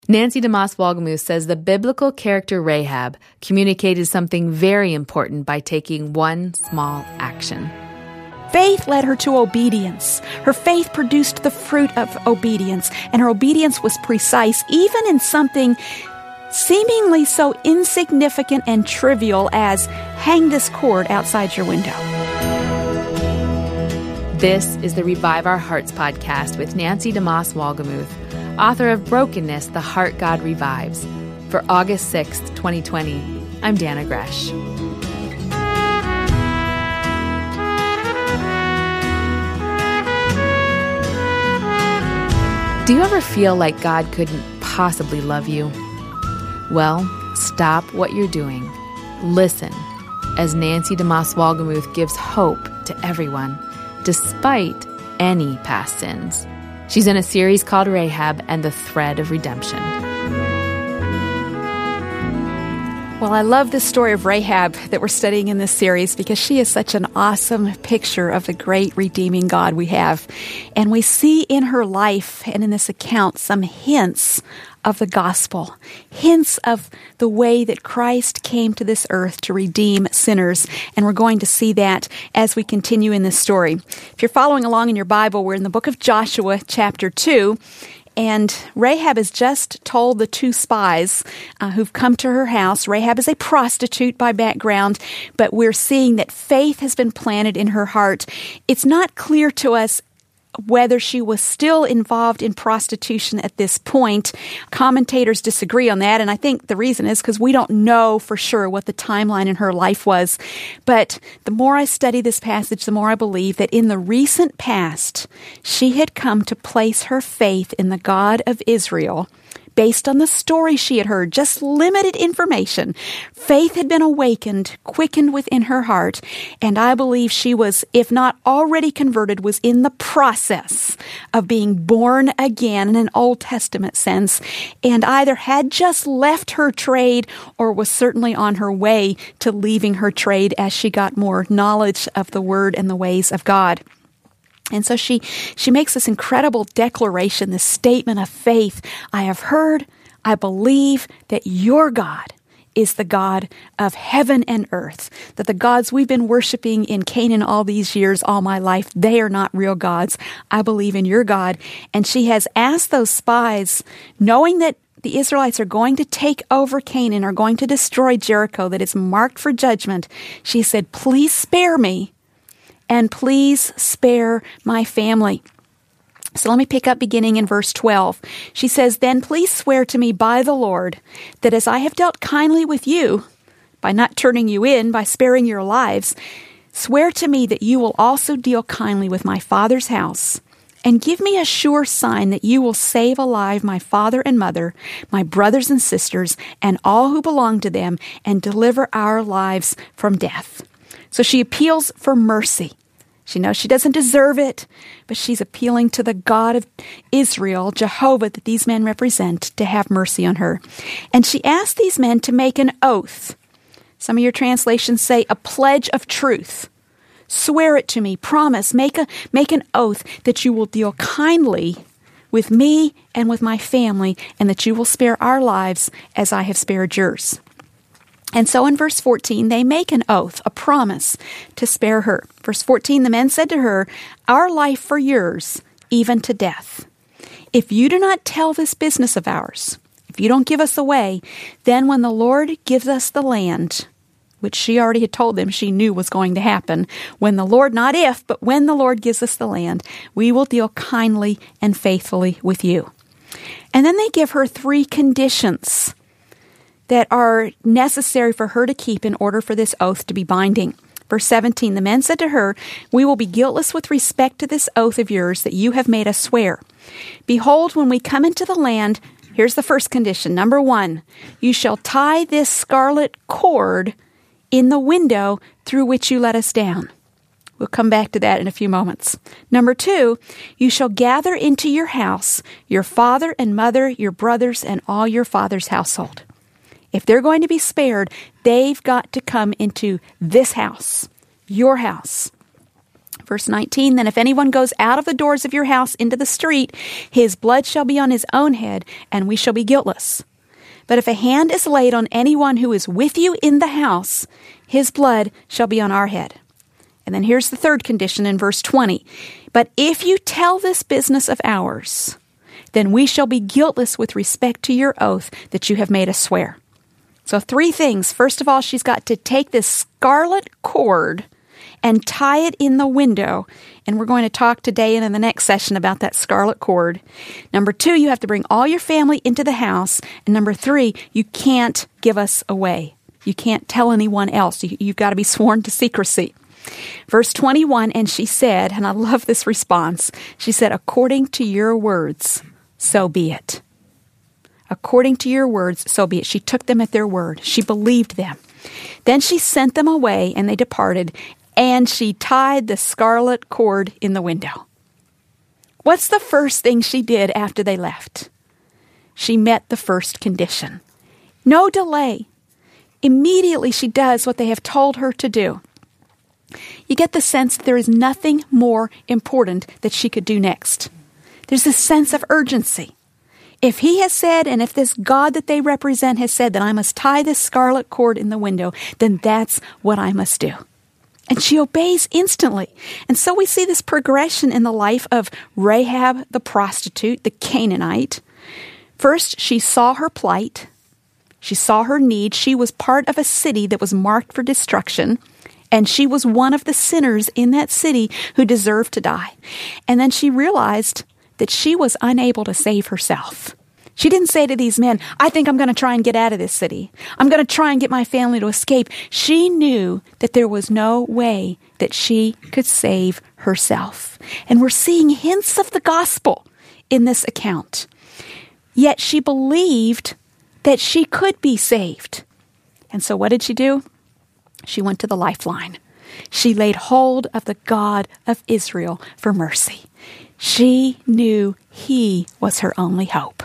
Nancy DeMoss Wolgemuth says the biblical character Rahab communicated something very important by taking one small action. Faith led her to obedience. Her faith produced the fruit of obedience, and her obedience was precise, even in something seemingly so insignificant and trivial as hang this cord outside your window. This is the Revive Our Hearts podcast with Nancy DeMoss Wolgemuth, author of Brokenness, the Heart God Revives. For August 6th, 2020, I'm Dana Gresh. Do you ever feel like God couldn't possibly love you? Well, stop what you're doing. Listen as Nancy DeMoss Wolgemuth gives hope to everyone, despite any past sins. She's in a series called Rahab and the Thread of Redemption. Well, I love the story of Rahab that we're studying in this series because she is such an awesome picture of the great redeeming God we have. And we see in her life and in this account some hints of the gospel, hints of the way that Christ came to this earth to redeem sinners. And we're going to see that as we continue in this story. If you're following along in your Bible, we're in the book of Joshua, chapter 2. And Rahab has just told the two spies who've come to her house. Rahab is a prostitute by background, but we're seeing that faith has been planted in her heart. It's not clear to us whether she was still involved in prostitution at this point. Commentators disagree on that, and I think the reason is because we don't know for sure what the timeline in her life was. But the more I study this passage, the more I believe that in the recent past, she had come to place her faith in the God of Israel based on the story she had heard, just limited information. Faith had been awakened, quickened within her heart, and I believe she was, if not already converted, was in the process of being born again in an Old Testament sense, and either had just left her trade or was certainly on her way to leaving her trade as she got more knowledge of the Word and the ways of God. And so she makes this incredible declaration, this statement of faith. I have heard, I believe that your God is the God of heaven and earth, that the gods we've been worshiping in Canaan all these years, all my life, they are not real gods. I believe in your God. And she has asked those spies, knowing that the Israelites are going to take over Canaan, are going to destroy Jericho, that it's marked for judgment. She said, please spare me. And please spare my family. So let me pick up beginning in verse 12. She says, then please swear to me by the Lord that as I have dealt kindly with you, by not turning you in, by sparing your lives, swear to me that you will also deal kindly with my father's house, and give me a sure sign that you will save alive my father and mother, my brothers and sisters, and all who belong to them, and deliver our lives from death. So she appeals for mercy. She knows she doesn't deserve it, but she's appealing to the God of Israel, Jehovah, that these men represent, to have mercy on her. And she asks these men to make an oath. Some of your translations say a pledge of truth. Swear it to me, promise, make an oath that you will deal kindly with me and with my family, and that you will spare our lives as I have spared yours. And so in verse 14, they make an oath, a promise to spare her. Verse 14, the men said to her, our life for yours, even to death. If you do not tell this business of ours, if you don't give us away, then when the Lord gives us the land, which she already had told them she knew was going to happen, when the Lord, not if, but when the Lord gives us the land, we will deal kindly and faithfully with you. And then they give her 3 conditions that are necessary for her to keep in order for this oath to be binding. Verse 17, the men said to her, we will be guiltless with respect to this oath of yours that you have made us swear. Behold, when we come into the land, here's the first condition. Number 1, you shall tie this scarlet cord in the window through which you let us down. We'll come back to that in a few moments. Number 2, you shall gather into your house your father and mother, your brothers, and all your father's household. If they're going to be spared, they've got to come into this house, your house. Verse 19, then if anyone goes out of the doors of your house into the street, his blood shall be on his own head, and we shall be guiltless. But if a hand is laid on anyone who is with you in the house, his blood shall be on our head. And then here's the third condition in verse 20. But if you tell this business of ours, then we shall be guiltless with respect to your oath that you have made us swear. So 3 things. First of all, she's got to take this scarlet cord and tie it in the window. And we're going to talk today and in the next session about that scarlet cord. Number 2, you have to bring all your family into the house. And number 3, you can't give us away. You can't tell anyone else. You've got to be sworn to secrecy. Verse 21, and she said, and I love this response, she said, according to your words, so be it. According to your words, so be it. She took them at their word. She believed them. Then she sent them away, and they departed, and she tied the scarlet cord in the window. What's the first thing she did after they left? She met the first condition. No delay. Immediately she does what they have told her to do. You get the sense that there is nothing more important that she could do next. There's a sense of urgency. If he has said, and if this God that they represent has said that I must tie this scarlet cord in the window, then that's what I must do. And she obeys instantly. And so we see this progression in the life of Rahab the prostitute, the Canaanite. First, she saw her plight. She saw her need. She was part of a city that was marked for destruction. And she was one of the sinners in that city who deserved to die. And then she realized that she was unable to save herself. She didn't say to these men, I think I'm going to try and get out of this city. I'm going to try and get my family to escape. She knew that there was no way that she could save herself. And we're seeing hints of the gospel in this account. Yet she believed that she could be saved. And so what did she do? She went to the lifeline. She laid hold of the God of Israel for mercy. She knew he was her only hope.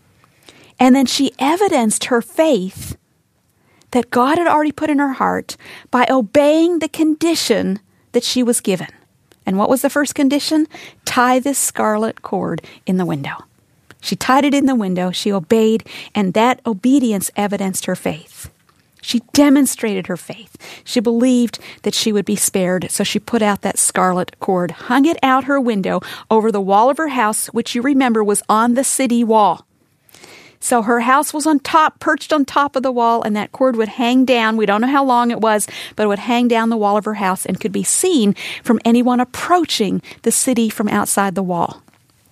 And then she evidenced her faith that God had already put in her heart by obeying the condition that she was given. And what was the first condition? Tie this scarlet cord in the window. She tied it in the window, she obeyed, and that obedience evidenced her faith. She demonstrated her faith. She believed that she would be spared, so she put out that scarlet cord, hung it out her window over the wall of her house, which you remember was on the city wall. So her house was on top, perched on top of the wall, and that cord would hang down. We don't know how long it was, but it would hang down the wall of her house and could be seen from anyone approaching the city from outside the wall.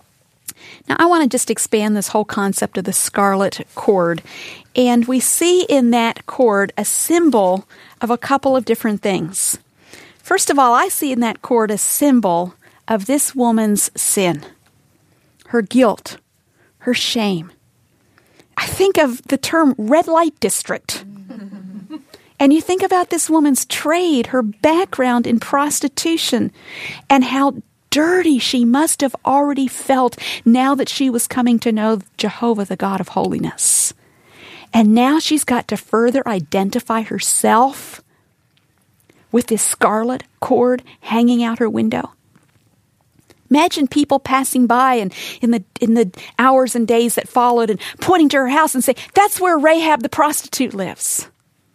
Now, I want to just expand this whole concept of the scarlet cord. And we see in that cord a symbol of a couple of different things. First of all, I see in that cord a symbol of this woman's sin, her guilt, her shame. I think of the term red light district. And you think about this woman's trade, her background in prostitution, and how dirty she must have already felt now that she was coming to know Jehovah, the God of holiness. And now she's got to further identify herself with this scarlet cord hanging out her window. Imagine people passing by and in the hours and days that followed and pointing to her house and say, that's where Rahab the prostitute lives.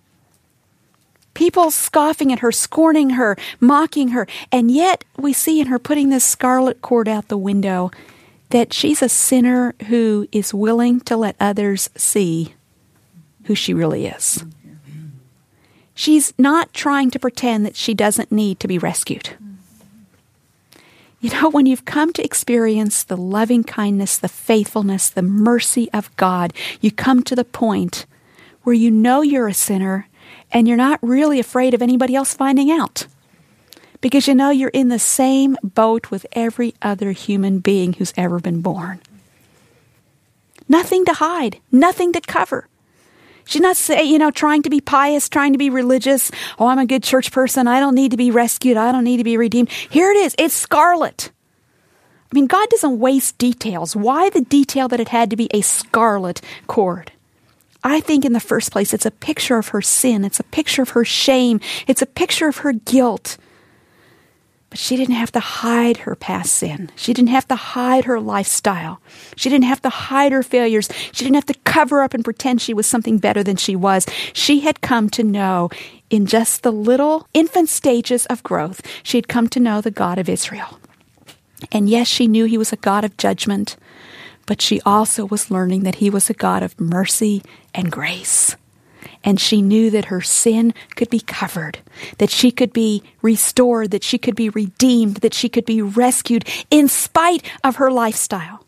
People scoffing at her, scorning her, mocking her. And yet we see in her putting this scarlet cord out the window that she's a sinner who is willing to let others see who she really is. She's not trying to pretend that she doesn't need to be rescued. You know, when you've come to experience the loving kindness, the faithfulness, the mercy of God, you come to the point where you know you're a sinner and you're not really afraid of anybody else finding out. Because you know you're in the same boat with every other human being who's ever been born. Nothing to hide, nothing to cover. She's not trying to be pious, trying to be religious. Oh, I'm a good church person. I don't need to be rescued. I don't need to be redeemed. Here it is. It's scarlet. I mean, God doesn't waste details. Why the detail that it had to be a scarlet cord? I think in the first place, it's a picture of her sin. It's a picture of her shame. It's a picture of her guilt. But she didn't have to hide her past sin. She didn't have to hide her lifestyle. She didn't have to hide her failures. She didn't have to cover up and pretend she was something better than she was. She had come to know, in just the little infant stages of growth, she had come to know the God of Israel. And yes, she knew he was a God of judgment, but she also was learning that he was a God of mercy and grace. And she knew that her sin could be covered, that she could be restored, that she could be redeemed, that she could be rescued in spite of her lifestyle.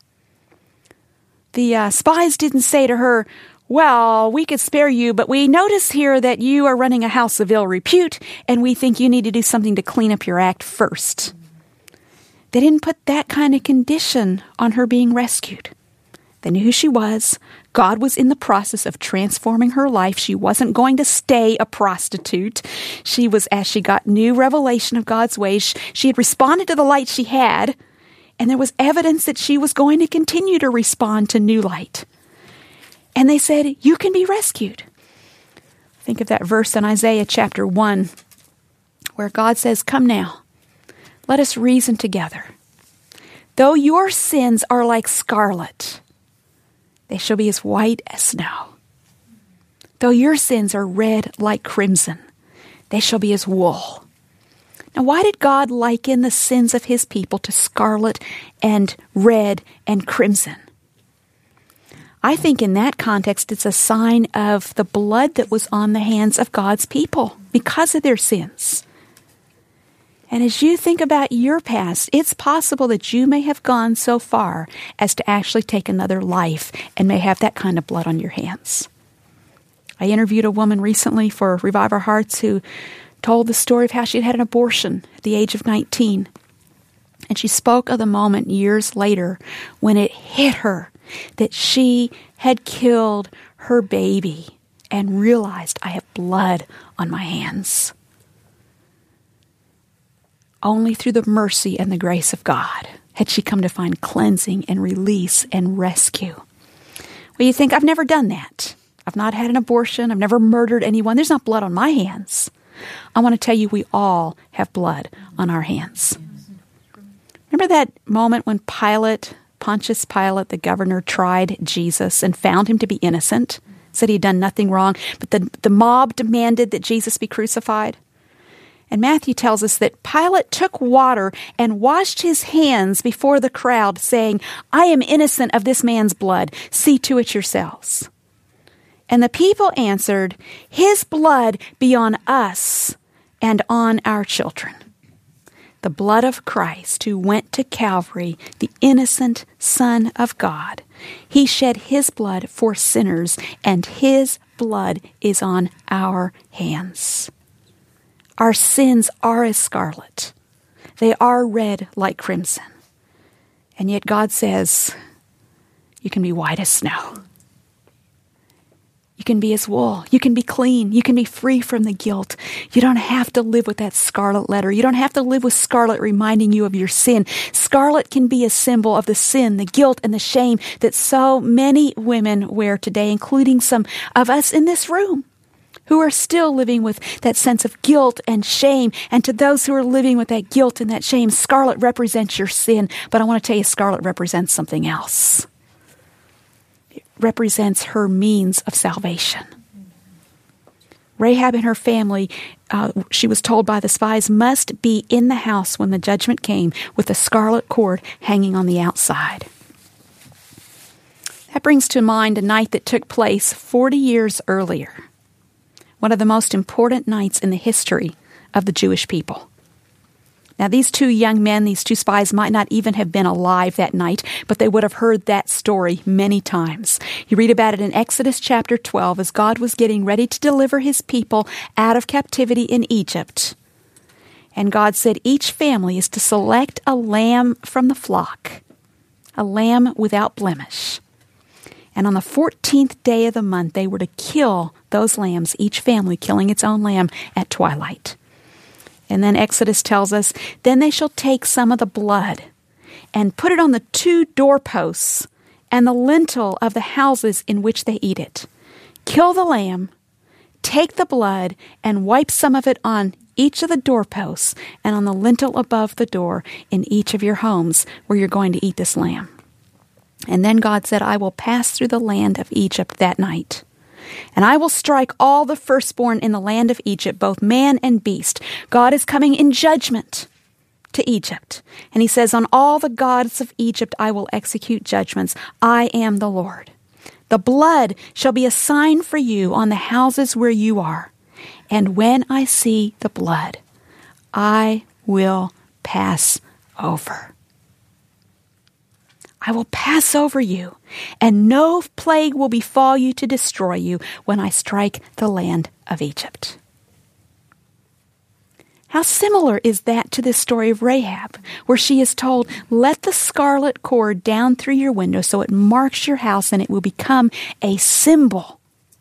The spies didn't say to her, well, we could spare you, but we notice here that you are running a house of ill repute, and we think you need to do something to clean up your act first. They didn't put that kind of condition on her being rescued. They knew who she was. God was in the process of transforming her life. She wasn't going to stay a prostitute. She was, as she got new revelation of God's ways, she had responded to the light she had, and there was evidence that she was going to continue to respond to new light. And they said, you can be rescued. Think of that verse in Isaiah chapter 1, where God says, come now, let us reason together. Though your sins are like scarlet, they shall be as white as snow. Though your sins are red like crimson, they shall be as wool. Now, why did God liken the sins of his people to scarlet and red and crimson? I think in that context, it's a sign of the blood that was on the hands of God's people because of their sins. And as you think about your past, it's possible that you may have gone so far as to actually take another life and may have that kind of blood on your hands. I interviewed a woman recently for Revive Our Hearts who told the story of how she had an abortion at the age of 19. And she spoke of the moment years later when it hit her that she had killed her baby and realized, I have blood on my hands. Only through the mercy and the grace of God had she come to find cleansing and release and rescue. Well, you think, I've never done that. I've not had an abortion. I've never murdered anyone. There's not blood on my hands. I want to tell you, we all have blood on our hands. Remember that moment when Pontius Pilate, the governor, tried Jesus and found him to be innocent, said he had done nothing wrong, but the mob demanded that Jesus be crucified? And Matthew tells us that Pilate took water and washed his hands before the crowd, saying, I am innocent of this man's blood. See to it yourselves. And the people answered, his blood be on us and on our children. The blood of Christ, who went to Calvary, the innocent Son of God. He shed his blood for sinners, and his blood is on our hands. Our sins are as scarlet. They are red like crimson. And yet God says, you can be white as snow. You can be as wool. You can be clean. You can be free from the guilt. You don't have to live with that scarlet letter. You don't have to live with scarlet reminding you of your sin. Scarlet can be a symbol of the sin, the guilt, and the shame that so many women wear today, including some of us in this room, who are still living with that sense of guilt and shame. And to those who are living with that guilt and that shame, scarlet represents your sin. But I want to tell you, scarlet represents something else. It represents her means of salvation. Rahab and her family, she was told by the spies, must be in the house when the judgment came with a scarlet cord hanging on the outside. That brings to mind a night that took place 40 years earlier. One of the most important nights in the history of the Jewish people. Now, these two young men, these two spies, might not even have been alive that night, but they would have heard that story many times. You read about it in Exodus chapter 12 as God was getting ready to deliver his people out of captivity in Egypt. And God said each family is to select a lamb from the flock, a lamb without blemish. And on the 14th day of the month, they were to kill those lambs, each family killing its own lamb at twilight. And then Exodus tells us, then they shall take some of the blood and put it on the 2 doorposts and the lintel of the houses in which they eat it. Kill the lamb, take the blood, and wipe some of it on each of the doorposts and on the lintel above the door in each of your homes where you're going to eat this lamb. And then God said, I will pass through the land of Egypt that night. And I will strike all the firstborn in the land of Egypt, both man and beast. God is coming in judgment to Egypt. And he says, on all the gods of Egypt I will execute judgments. I am the Lord. The blood shall be a sign for you on the houses where you are. And when I see the blood, I will pass over. I will pass over you, and no plague will befall you to destroy you when I strike the land of Egypt. How similar is that to this story of Rahab, where she is told, let the scarlet cord down through your window so it marks your house and it will become a symbol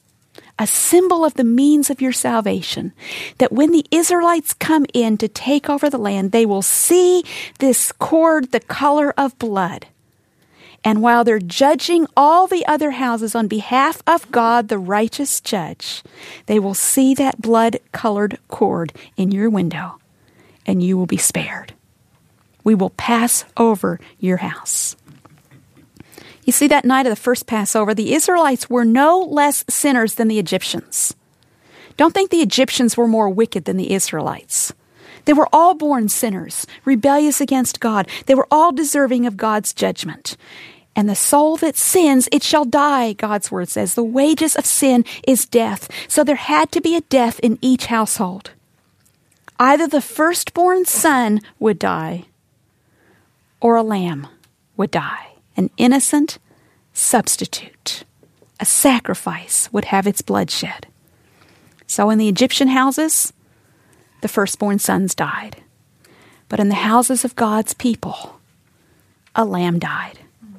of the means of your salvation, that when the Israelites come in to take over the land, they will see this cord the color of blood. And while they're judging all the other houses on behalf of God, the righteous judge, they will see that blood-colored cord in your window, and you will be spared. We will pass over your house. You see, that night of the first Passover, the Israelites were no less sinners than the Egyptians. Don't think the Egyptians were more wicked than the Israelites. They were all born sinners, rebellious against God. They were all deserving of God's judgment. And the soul that sins, it shall die, God's word says. The wages of sin is death. So there had to be a death in each household. Either the firstborn son would die, or a lamb would die. An innocent substitute, a sacrifice, would have its blood shed. So in the Egyptian houses, the firstborn sons died. But in the houses of God's people, a lamb died.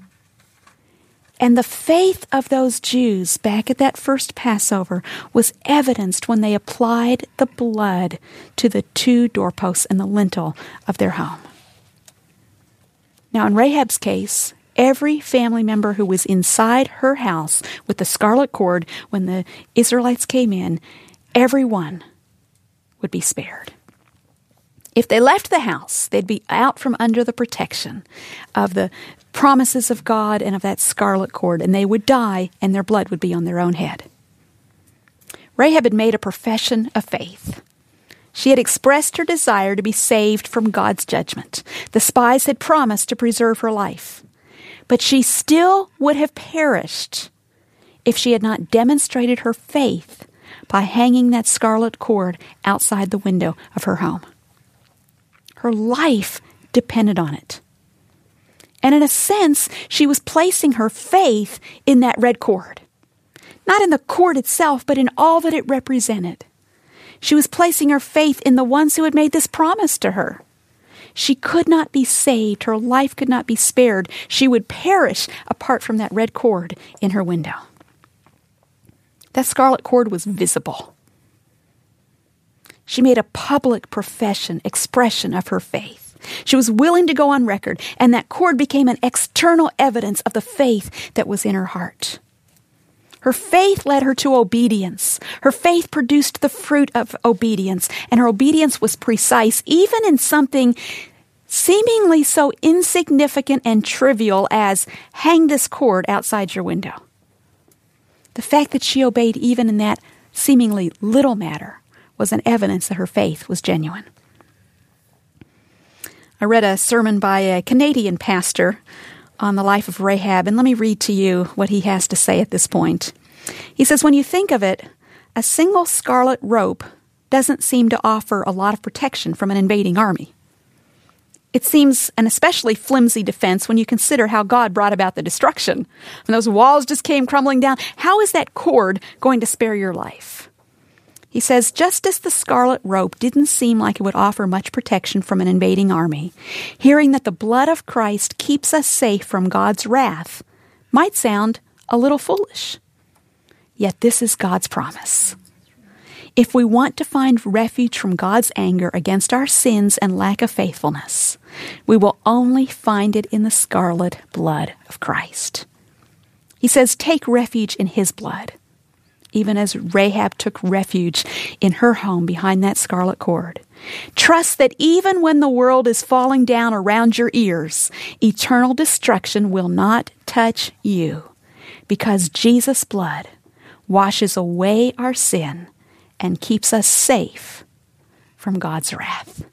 And the faith of those Jews back at that first Passover was evidenced when they applied the blood to the 2 doorposts and the lintel of their home. Now, in Rahab's case, every family member who was inside her house with the scarlet cord when the Israelites came in, everyone would be spared. If they left the house, they'd be out from under the protection of the promises of God and of that scarlet cord, and they would die, and their blood would be on their own head. Rahab had made a profession of faith. She had expressed her desire to be saved from God's judgment. The spies had promised to preserve her life. But she still would have perished if she had not demonstrated her faith by hanging that scarlet cord outside the window of her home. Her life depended on it. And in a sense, she was placing her faith in that red cord. Not in the cord itself, but in all that it represented. She was placing her faith in the ones who had made this promise to her. She could not be saved. Her life could not be spared. She would perish apart from that red cord in her window. That scarlet cord was visible. She made a public expression of her faith. She was willing to go on record, and that cord became an external evidence of the faith that was in her heart. Her faith led her to obedience. Her faith produced the fruit of obedience, and her obedience was precise, even in something seemingly so insignificant and trivial as hang this cord outside your window. The fact that she obeyed even in that seemingly little matter was an evidence that her faith was genuine. I read a sermon by a Canadian pastor on the life of Rahab, and let me read to you what he has to say at this point. He says, when you think of it, a single scarlet rope doesn't seem to offer a lot of protection from an invading army. It seems an especially flimsy defense when you consider how God brought about the destruction. When those walls just came crumbling down, how is that cord going to spare your life? He says, just as the scarlet rope didn't seem like it would offer much protection from an invading army, hearing that the blood of Christ keeps us safe from God's wrath might sound a little foolish. Yet this is God's promise. If we want to find refuge from God's anger against our sins and lack of faithfulness, we will only find it in the scarlet blood of Christ. He says, take refuge in His blood. even as Rahab took refuge in her home behind that scarlet cord. Trust that even when the world is falling down around your ears, eternal destruction will not touch you, because Jesus' blood washes away our sin and keeps us safe from God's wrath.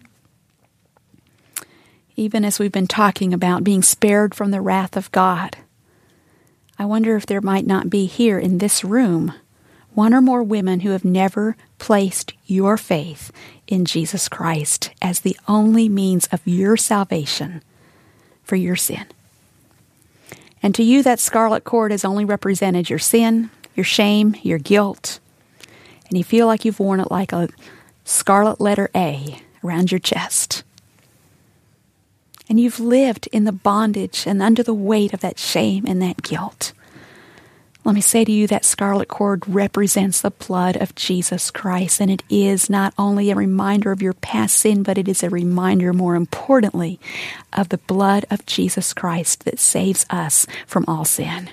Even as we've been talking about being spared from the wrath of God, I wonder if there might not be here in this room one or more women who have never placed your faith in Jesus Christ as the only means of your salvation for your sin. And to you, that scarlet cord has only represented your sin, your shame, your guilt, and you feel like you've worn it like a scarlet letter A around your chest. And you've lived in the bondage and under the weight of that shame and that guilt. Let me say to you, that scarlet cord represents the blood of Jesus Christ, and it is not only a reminder of your past sin, but it is a reminder, more importantly, of the blood of Jesus Christ that saves us from all sin.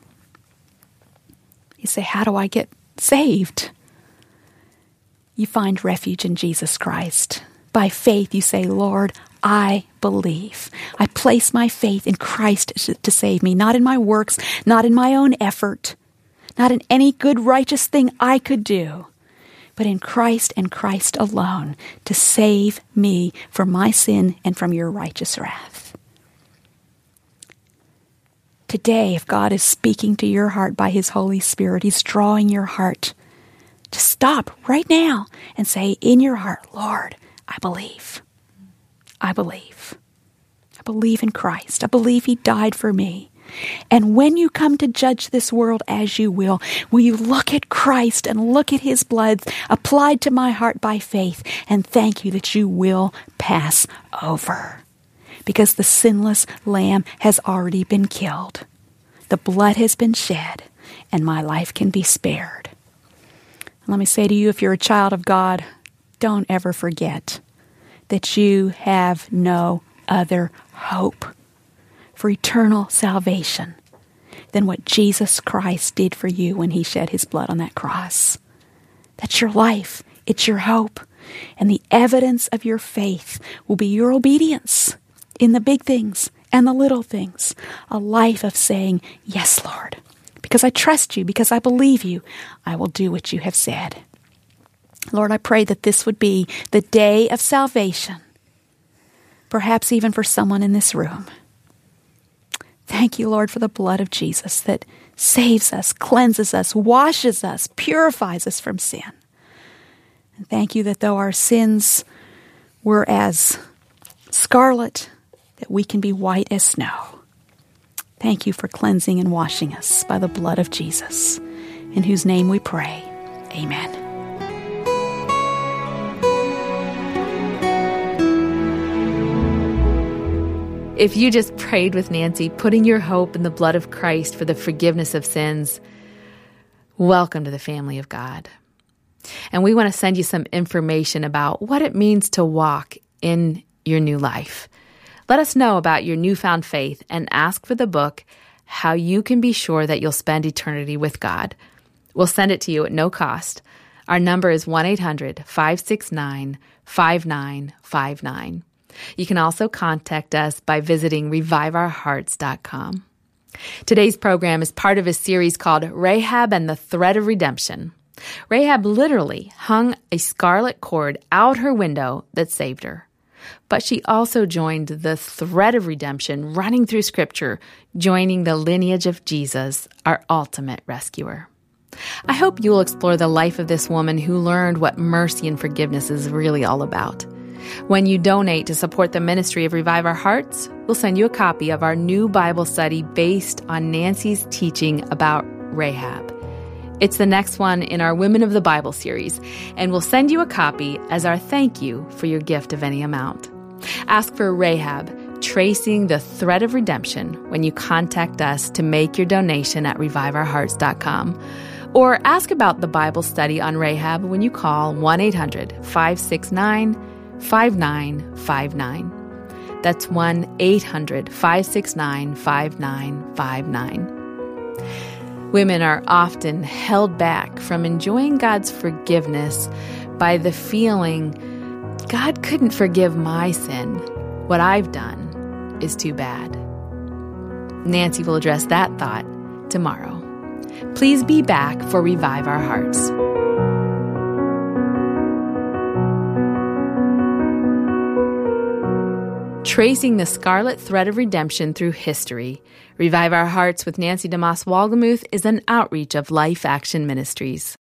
You say, how do I get saved? You find refuge in Jesus Christ. By faith, you say, Lord, I believe. I place my faith in Christ to save me, not in my works, not in my own effort, not in any good righteous thing I could do, but in Christ and Christ alone to save me from my sin and from your righteous wrath. Today, if God is speaking to your heart by His Holy Spirit, He's drawing your heart to stop right now and say in your heart, Lord, I believe. I believe. I believe in Christ. I believe He died for me. And when you come to judge this world as you will you look at Christ and look at His blood applied to my heart by faith and thank you that you will pass over. Because the sinless Lamb has already been killed. The blood has been shed and my life can be spared. Let me say to you, if you're a child of God, don't ever forget that you have no other hope for eternal salvation than what Jesus Christ did for you when He shed His blood on that cross. That's your life. It's your hope. And the evidence of your faith will be your obedience in the big things and the little things. A life of saying, yes, Lord, because I trust you, because I believe you, I will do what you have said. Lord, I pray that this would be the day of salvation, perhaps even for someone in this room. Thank you, Lord, for the blood of Jesus that saves us, cleanses us, washes us, purifies us from sin. And thank you that though our sins were as scarlet, that we can be white as snow. Thank you for cleansing and washing us by the blood of Jesus, in whose name we pray. Amen. If you just prayed with Nancy, putting your hope in the blood of Christ for the forgiveness of sins, welcome to the family of God. And we want to send you some information about what it means to walk in your new life. Let us know about your newfound faith and ask for the book, How You Can Be Sure That You'll Spend Eternity with God. We'll send it to you at no cost. Our number is 1-800-569-5959. You can also contact us by visiting reviveourhearts.com. Today's program is part of a series called Rahab and the Thread of Redemption. Rahab literally hung a scarlet cord out her window that saved her. But she also joined the thread of redemption running through Scripture, joining the lineage of Jesus, our ultimate rescuer. I hope you'll explore the life of this woman who learned what mercy and forgiveness is really all about. When you donate to support the ministry of Revive Our Hearts, we'll send you a copy of our new Bible study based on Nancy's teaching about Rahab. It's the next one in our Women of the Bible series, and we'll send you a copy as our thank you for your gift of any amount. Ask for Rahab, Tracing the Thread of Redemption when you contact us to make your donation at reviveourhearts.com. Or ask about the Bible study on Rahab when you call 1-800-569-5959. That's 1-800-569-5959. Women are often held back from enjoying God's forgiveness by the feeling, God couldn't forgive my sin. What I've done is too bad. Nancy will address that thought tomorrow. Please be back for Revive Our Hearts. Tracing the scarlet thread of redemption through history, Revive Our Hearts with Nancy DeMoss Wolgemuth is an outreach of Life Action Ministries.